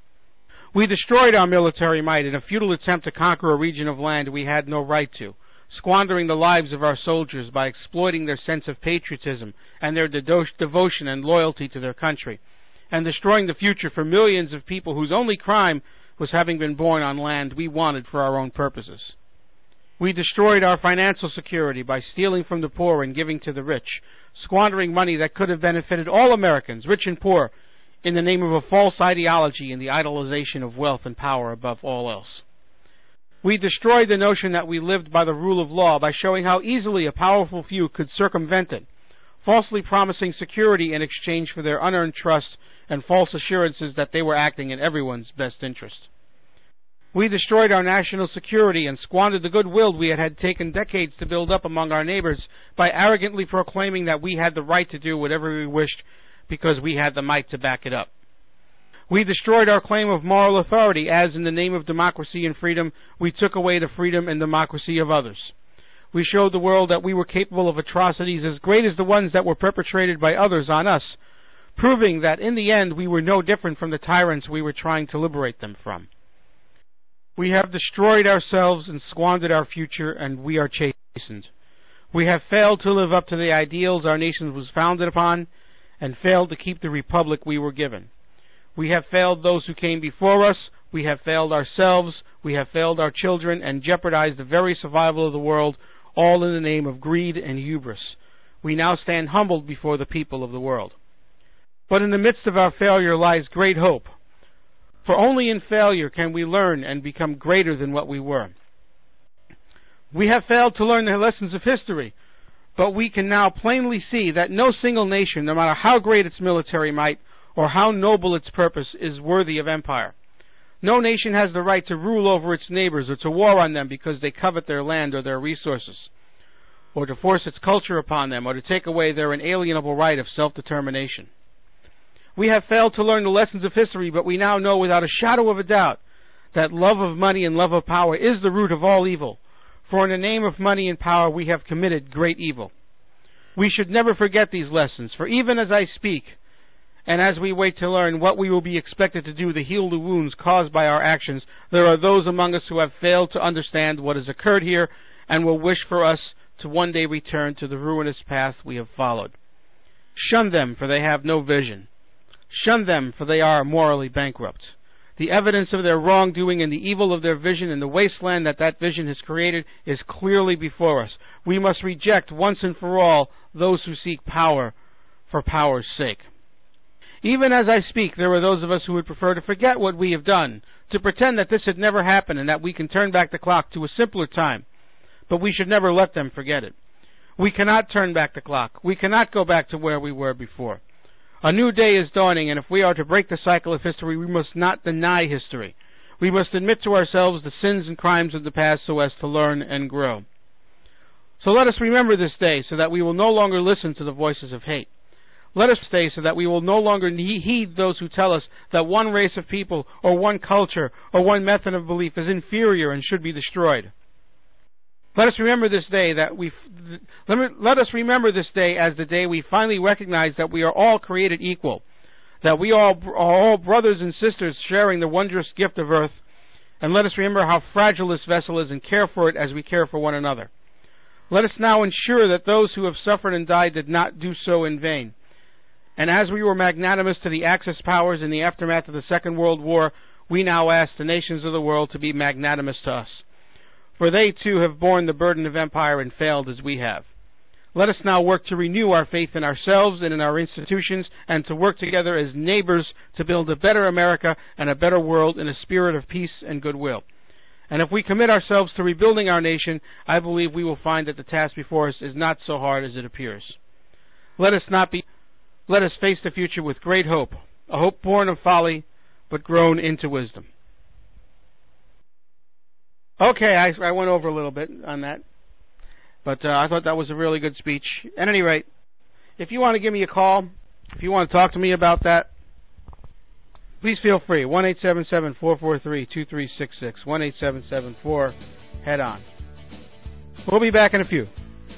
We destroyed our military might in a futile attempt to conquer a region of land we had no right to, squandering the lives of our soldiers by exploiting their sense of patriotism and their devotion and loyalty to their country, and destroying the future for millions of people whose only crime was having been born on land we wanted for our own purposes. We destroyed our financial security by stealing from the poor and giving to the rich, squandering money that could have benefited all Americans, rich and poor, in the name of a false ideology and the idolization of wealth and power above all else. We destroyed the notion that we lived by the rule of law by showing how easily a powerful few could circumvent it, falsely promising security in exchange for their unearned trust and false assurances that they were acting in everyone's best interest. We destroyed our national security and squandered the goodwill we had taken decades to build up among our neighbors by arrogantly proclaiming that we had the right to do whatever we wished because we had the might to back it up. We destroyed our claim of moral authority as, in the name of democracy and freedom, we took away the freedom and democracy of others. We showed the world that we were capable of atrocities as great as the ones that were perpetrated by others on us, proving that in the end we were no different from the tyrants we were trying to liberate them from. We have destroyed ourselves and squandered our future, and we are chastened. We have failed to live up to the ideals our nation was founded upon, and failed to keep the republic we were given. We have failed those who came before us, we have failed ourselves, we have failed our children, and jeopardized the very survival of the world, all in the name of greed and hubris. We now stand humbled before the people of the world. But in the midst of our failure lies great hope. For only in failure can we learn and become greater than what we were. We have failed to learn the lessons of history, but we can now plainly see that no single nation, no matter how great its military might or how noble its purpose, is worthy of empire. No nation has the right to rule over its neighbors or to war on them because they covet their land or their resources, or to force its culture upon them, or to take away their inalienable right of self-determination. We have failed to learn the lessons of history, but we now know without a shadow of a doubt that love of money and love of power is the root of all evil. For in the name of money and power we have committed great evil. We should never forget these lessons, for even as I speak, and as we wait to learn what we will be expected to do to heal the wounds caused by our actions, there are those among us who have failed to understand what has occurred here and will wish for us to one day return to the ruinous path we have followed. Shun them, for they have no vision. Shun them, for they are morally bankrupt. The evidence of their wrongdoing and the evil of their vision and the wasteland that vision has created is clearly before us. We must reject once and for all those who seek power for power's sake. Even as I speak, there are those of us who would prefer to forget what we have done, to pretend that this had never happened and that we can turn back the clock to a simpler time. But we should never let them forget it. We cannot turn back the clock. We cannot go back to where we were before. A new day is dawning, and if we are to break the cycle of history, we must not deny history. We must admit to ourselves the sins and crimes of the past so as to learn and grow. So let us remember this day so that we will no longer listen to the voices of hate. Let us stay so that we will no longer heed those who tell us that one race of people or one culture or one method of belief is inferior and should be destroyed. Let us remember this day let us remember this day as the day we finally recognize that we are all created equal, that we are all brothers and sisters sharing the wondrous gift of earth, and let us remember how fragile this vessel is and care for it as we care for one another. Let us now ensure that those who have suffered and died did not do so in vain. And as we were magnanimous to the Axis powers in the aftermath of the Second World War, we now ask the nations of the world to be magnanimous to us. For they too have borne the burden of empire and failed as we have. Let us now work to renew our faith in ourselves and in our institutions, and to work together as neighbors to build a better America and a better world in a spirit of peace and goodwill. And if we commit ourselves to rebuilding our nation, I believe we will find that the task before us is not so hard as it appears. Let us face the future with great hope, a hope born of folly, but grown into wisdom. Okay, I went over a little bit on that, but I thought that was a really good speech. At any rate, if you want to give me a call, if you want to talk to me about that, please feel free. 1-877-443-2366. 1-877-4-HEAD-ON. We'll be back in a few.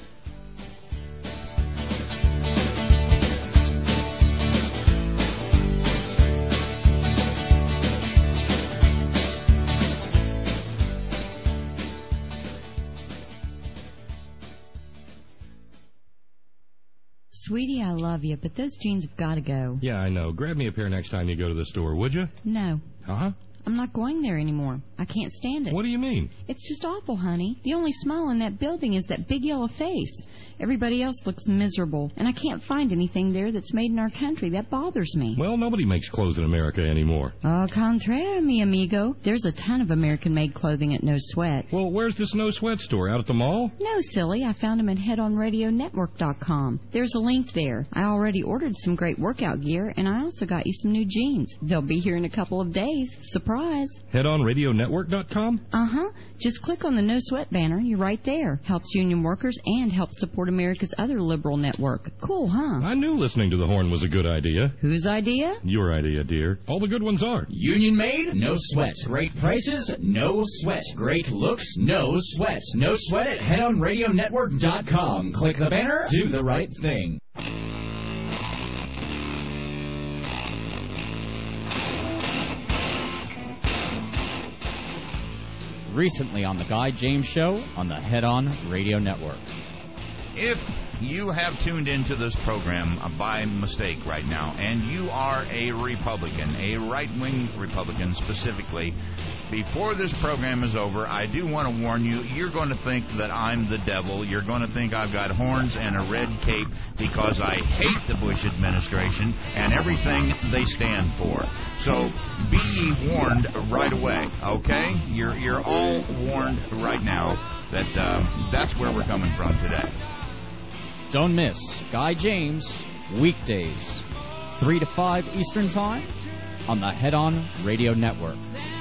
Sweetie, I love you, but those jeans have got to go. Yeah, I know. Grab me a pair next time you go to the store, would you? No. Uh-huh. I'm not going there anymore. I can't stand it. What do you mean? It's just awful, honey. The only smile in that building is that big yellow face. Everybody else looks miserable, and I can't find anything there that's made in our country. That bothers me. Well, nobody makes clothes in America anymore. Au contraire, mi amigo. There's a ton of American-made clothing at No Sweat. Well, where's this No Sweat store? Out at the mall? No, silly. I found them at headonradionetwork.com. There's a link there. I already ordered some great workout gear, and I also got you some new jeans. They'll be here in a couple of days. Surprise. Headonradionetwork.com? Uh-huh. Just click on the No Sweat banner. You're right there. Helps union workers and helps support America's other liberal network. Cool, huh? I knew listening to the horn was a good idea. Whose idea? Your idea, dear. All the good ones are. Union made? No sweat. Great prices? No sweat. Great looks? No sweat. No sweat at headonradionetwork.com. Click the banner. Do the right thing. Recently on The Guy James Show on the Head On Radio Network. If you have tuned into this program by mistake right now, and you are a Republican, a right-wing Republican specifically, before this program is over, I do want to warn you, you're going to think that I'm the devil. You're going to think I've got horns and a red cape because I hate the Bush administration and everything they stand for. So be ye warned right away, okay? You're all warned right now that that's where we're coming from today. Don't miss Guy James, weekdays, 3 to 5 Eastern Time on the Head On Radio Network.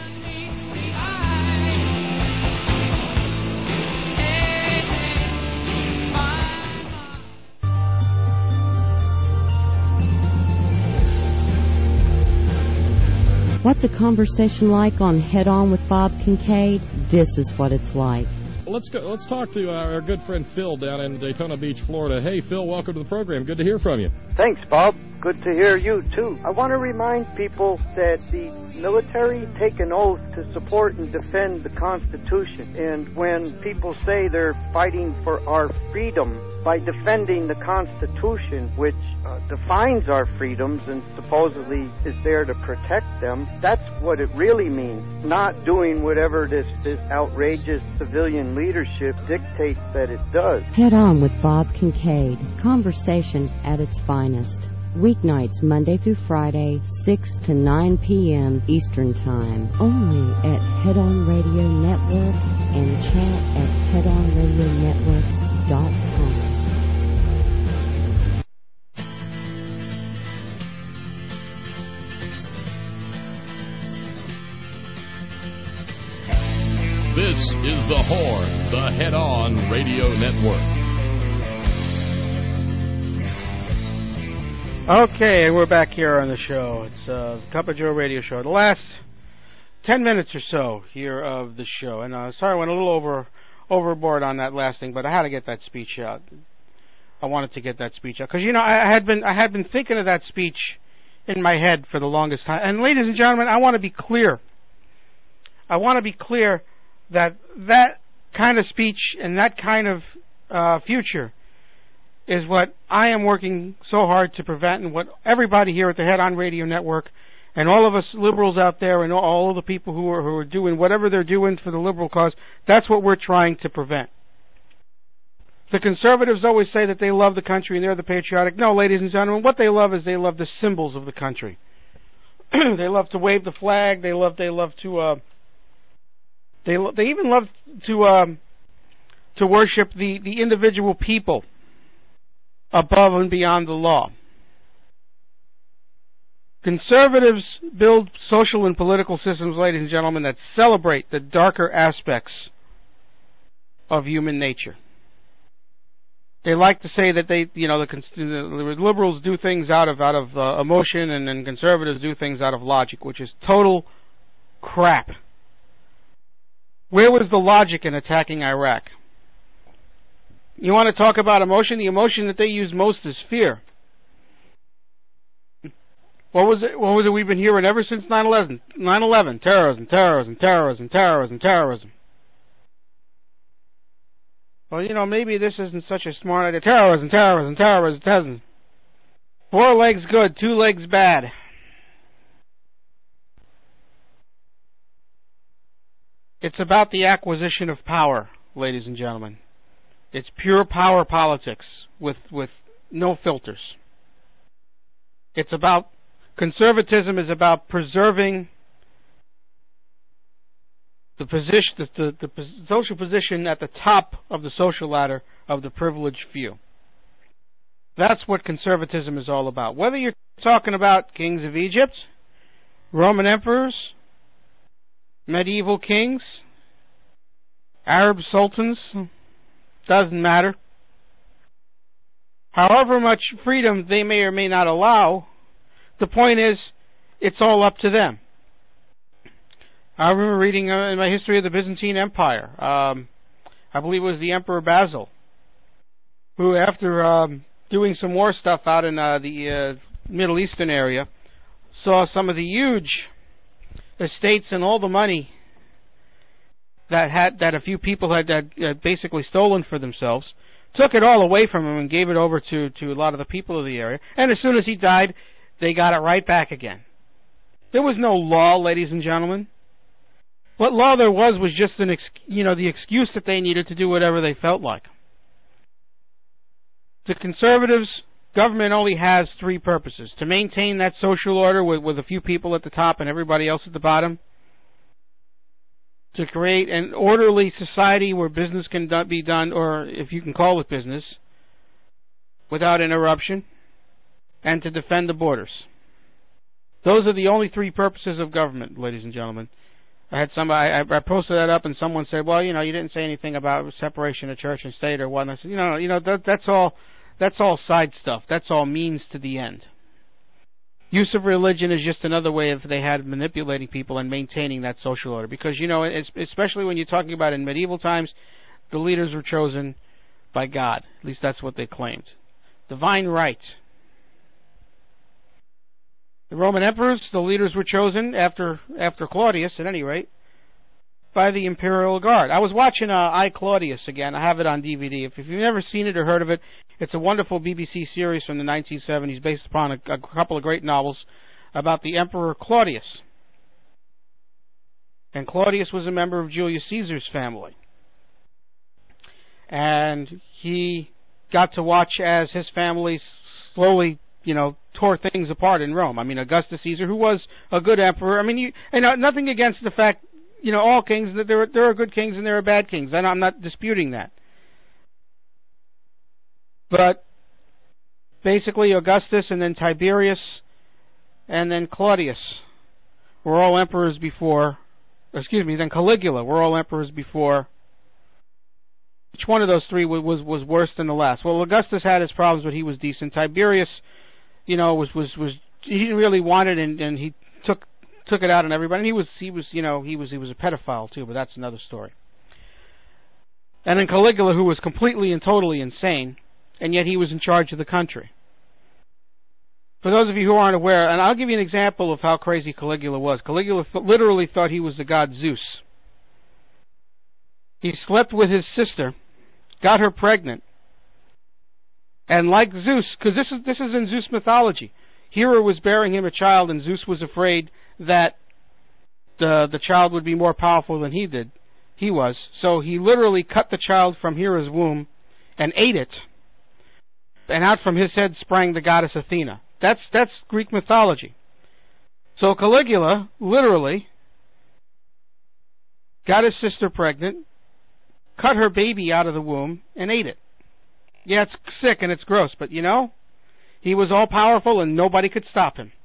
What's a conversation like on Head On with Bob Kincaid? This is what it's like. Let's talk to our good friend Phil down in Daytona Beach, Florida. Hey, Phil, welcome to the program. Good to hear from you. Thanks, Bob. Good to hear you, too. I want to remind people that the military take an oath to support and defend the Constitution. And when people say they're fighting for our freedom by defending the Constitution, which defines our freedoms and supposedly is there to protect them, that's what it really means. Not doing whatever this outrageous civilian leadership dictates that it does. Head On with Bob Kincaid. Conversation at its finest. Weeknights, Monday through Friday, 6 to 9 p.m. Eastern Time. Only at Head On Radio Network and chat at headonradionetwork.com. This is The Horn, the Head On Radio Network. Okay, and we're back here on the show. It's the Cup of Joe radio show. The last 10 minutes or so here of the show. And sorry, I went a little overboard on that last thing, but I had to get that speech out. I wanted to get that speech out. Because, you know, I had been thinking of that speech in my head for the longest time. And ladies and gentlemen, I want to be clear. I want to be clear that kind of speech and that kind of future is what I am working so hard to prevent, and what everybody here at the Head On Radio Network and all of us liberals out there and all of the people who are doing whatever they're doing for the liberal cause, that's what we're trying to prevent. The conservatives always say that they love the country and they're the patriotic. No, ladies and gentlemen, what they love is they love the symbols of the country. They love to wave the flag. They even love to worship the individual people above and beyond the law. Conservatives build social and political systems, ladies and gentlemen, that celebrate the darker aspects of human nature. They like to say that the liberals do things out of emotion, and then conservatives do things out of logic, which is total crap. Where was the logic in attacking Iraq? You want to talk about emotion? The emotion that they use most is fear. What was it we've been hearing ever since 9/11? 9/11, terrorism, terrorism, terrorism, terrorism, terrorism. Well, you know, maybe this isn't such a smart idea. Terrorism, terrorism, terrorism, terrorism. 4 legs good, 2 legs bad. It's about the acquisition of power, ladies and gentlemen. It's pure power politics with no filters. It's about conservatism is about preserving the position, the social position at the top of the social ladder of the privileged few. That's what conservatism is all about. Whether you're talking about kings of Egypt, Roman emperors, medieval kings, Arab sultans, doesn't matter. However much freedom they may or may not allow, the point is, it's all up to them. I remember reading in my history of the Byzantine Empire, I believe it was the Emperor Basil, who after doing some war stuff out in the Middle Eastern area, saw some of the huge estates and all the money that a few people had basically stolen for themselves, took it all away from him and gave it over to a lot of the people of the area. And as soon as he died, they got it right back again. There was no law, ladies and gentlemen. What law there was just the excuse that they needed to do whatever they felt like. The conservatives' government only has 3 purposes: to maintain that social order with a few people at the top and everybody else at the bottom, to create an orderly society where business can be done, or if you can call it business, without interruption, and to defend the borders. Those are the only 3 purposes of government, ladies and gentlemen. I had somebody, I posted that up, and someone said, "Well, you didn't say anything about separation of church and state or what." And I said, that's all side stuff. That's all means to the end. Use of religion is just another way of they had manipulating people and maintaining that social order. Because, especially when you're talking about in medieval times, the leaders were chosen by God. At least that's what they claimed. Divine right. The Roman emperors, the leaders were chosen after Claudius, at any rate, by the Imperial Guard. I was watching I, Claudius again. I have it on DVD. If you've never seen it or heard of it, it's a wonderful BBC series from the 1970s based upon a couple of great novels about the Emperor Claudius. And Claudius was a member of Julius Caesar's family. And he got to watch as his family slowly, tore things apart in Rome. I mean, Augustus Caesar, who was a good emperor. I mean, nothing against the fact, all kings, that there are good kings and there are bad kings. And I'm not disputing that. But basically Augustus and then Tiberius and then Claudius were all emperors before, then Caligula were all emperors before. Each one of those three was worse than the last. Well, Augustus had his problems, but he was decent. Tiberius, he didn't really want it, and he took it out on everybody. And he was a pedophile too, but that's another story. And then Caligula, who was completely and totally insane, and yet he was in charge of the country. For those of you who aren't aware, and I'll give you an example of how crazy Caligula was. Caligula literally thought he was the god Zeus. He slept with his sister, got her pregnant, and like Zeus, because this is in Zeus mythology, Hera was bearing him a child, and Zeus was afraid that the child would be more powerful than he was. So he literally cut the child from Hera's womb and ate it, and out from his head sprang the goddess Athena. That's Greek mythology. So Caligula literally got his sister pregnant, cut her baby out of the womb, and ate it. Yeah, it's sick and it's gross, but he was all powerful and nobody could stop him.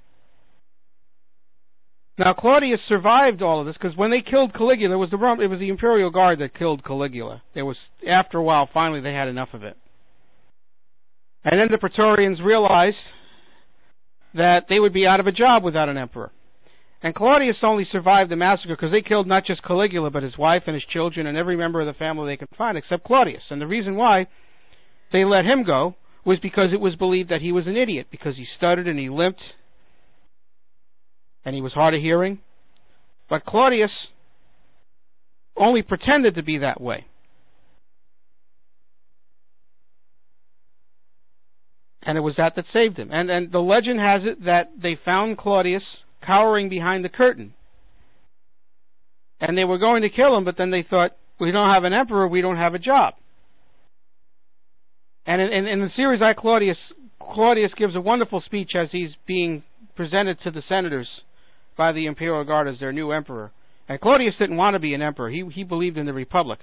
Now Claudius survived all of this because when they killed Caligula, it was the Imperial Guard that killed Caligula. After a while, finally they had enough of it. And then the Praetorians realized that they would be out of a job without an emperor. And Claudius only survived the massacre because they killed not just Caligula, but his wife and his children and every member of the family they could find except Claudius. And the reason why they let him go was because it was believed that he was an idiot, because he stuttered and he limped and he was hard of hearing. But Claudius only pretended to be that way. And it was that saved him. And the legend has it that they found Claudius cowering behind the curtain. And they were going to kill him, but then they thought, we don't have an emperor, we don't have a job. And in the series I, Claudius gives a wonderful speech as he's being presented to the senators by the Imperial Guard as their new emperor. And Claudius didn't want to be an emperor. He believed in the Republic.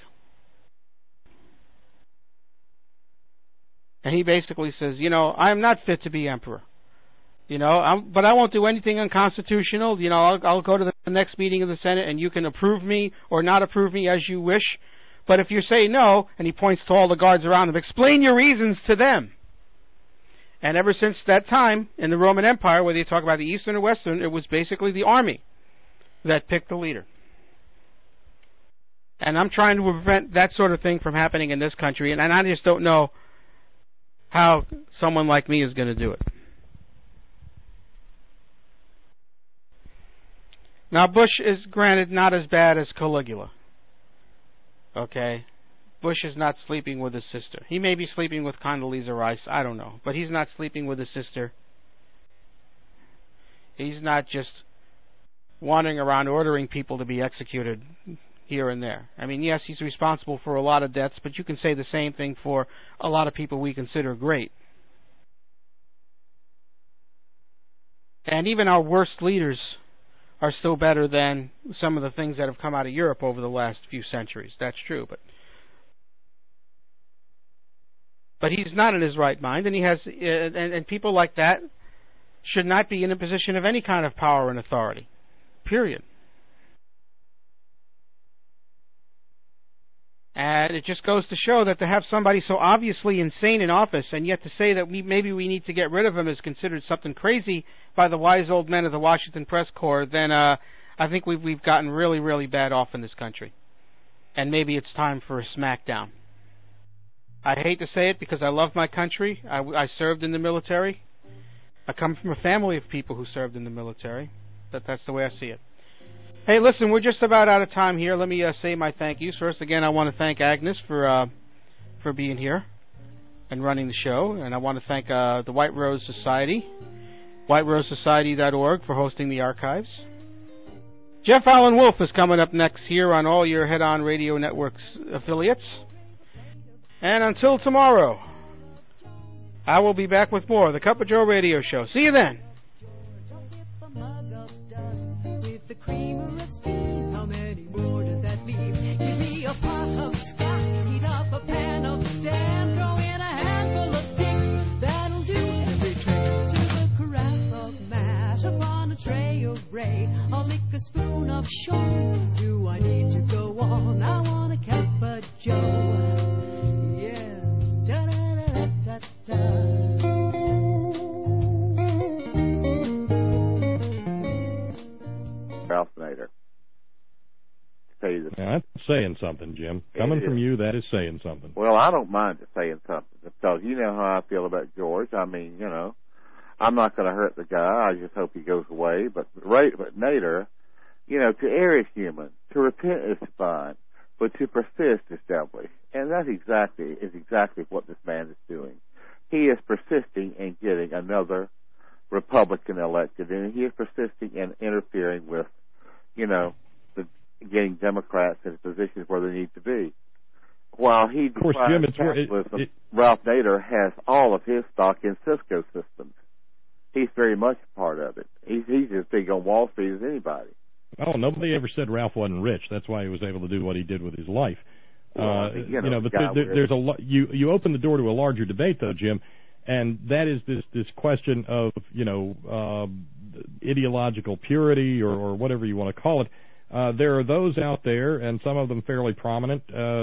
And he basically says, I am not fit to be emperor. But I won't do anything unconstitutional. I'll go to the next meeting of the Senate and you can approve me or not approve me as you wish. But if you say no, and he points to all the guards around him, explain your reasons to them. And ever since that time, in the Roman Empire, whether you talk about the Eastern or Western, it was basically the army that picked the leader. And I'm trying to prevent that sort of thing from happening in this country, and I just don't know how someone like me is going to do it. Now, Bush is, granted, not as bad as Caligula. Okay? Bush is not sleeping with his sister. He may be sleeping with Condoleezza Rice, I don't know. But he's not sleeping with his sister. He's not just wandering around ordering people to be executed here and there. I mean, yes, he's responsible for a lot of deaths, but you can say the same thing for a lot of people we consider great. And even our worst leaders are still better than some of the things that have come out of Europe over the last few centuries. That's true, but he's not in his right mind, and he has, and people like that should not be in a position of any kind of power and authority. Period. And it just goes to show that to have somebody so obviously insane in office, and yet to say that maybe we need to get rid of him is considered something crazy by the wise old men of the Washington Press Corps, then I think we've gotten really, really bad off in this country. And maybe it's time for a smackdown. I hate to say it because I love my country. I served in the military. I come from a family of people who served in the military. That's the way I see it. Hey, listen, we're just about out of time here. Let me say my thank yous. First, again, I want to thank Agnes for being here and running the show. And I want to thank the White Rose Society, whiterosesociety.org, for hosting the archives. Jeff Allen Wolf is coming up next here on all your Head On Radio Network's affiliates. And until tomorrow, I will be back with more of the Cup of Joe Radio Show. See you then. With the creamer of steam, how many more does that leave? Give me a pot of scotch, heat up a pan of stand, throw in a handful of sticks, that'll do every trick. Serve a carafe of mash upon a tray of ray, I'll lick a spoon of sugar. Do I need to go on? I want a cup of Joe. Yeah, da-da-da-da-da-da. Ralph Nader. Now, that's saying something, Jim. Coming from you, that is saying something. Well, I don't mind it saying something, because you know how I feel about George. I mean, you know, I'm not going to hurt the guy. I just hope he goes away. But Nader, you know, to err is human. To repent is fine. But to persist is devilish. And that is exactly what this man is doing. He is persisting in getting another Republican elected, and he is persisting in interfering with, you know, getting Democrats in positions where they need to be. While he defies capitalism, Ralph Nader has all of his stock in Cisco Systems. He's very much a part of it. He's as big on Wall Street as anybody. Oh, nobody ever said Ralph wasn't rich. That's why he was able to do what he did with his life. Well, but there's a you open the door to a larger debate, though, Jim, and that is this question of, you know, ideological purity or whatever you want to call it. There are those out there, and some of them fairly prominent,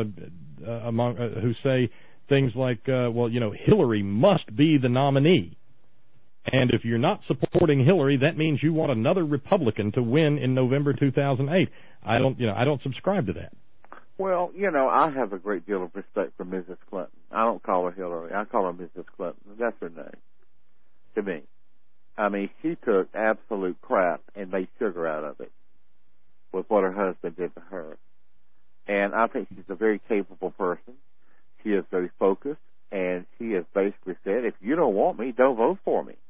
among who say things like, well, you know, Hillary must be the nominee. And if you're not supporting Hillary, that means you want another Republican to win in November 2008. I don't subscribe to that. Well, you know, I have a great deal of respect for Mrs. Clinton. I don't call her Hillary. I call her Mrs. Clinton. That's her name to me. I mean, she took absolute crap and made sugar out of it with what her husband did to her. And I think she's a very capable person. She is very focused, and she has basically said, if you don't want me, don't vote for me.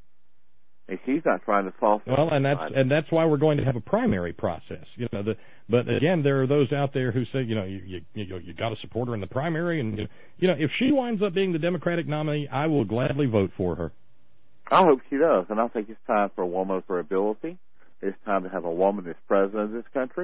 And she's not trying to solve. Well, and that's why we're going to have a primary process. You know, but again, there are those out there who say, you know, you got to support her in the primary, and you know, if she winds up being the Democratic nominee, I will gladly vote for her. I hope she does, and I think it's time for a woman of her ability. It's time to have a woman as president of this country.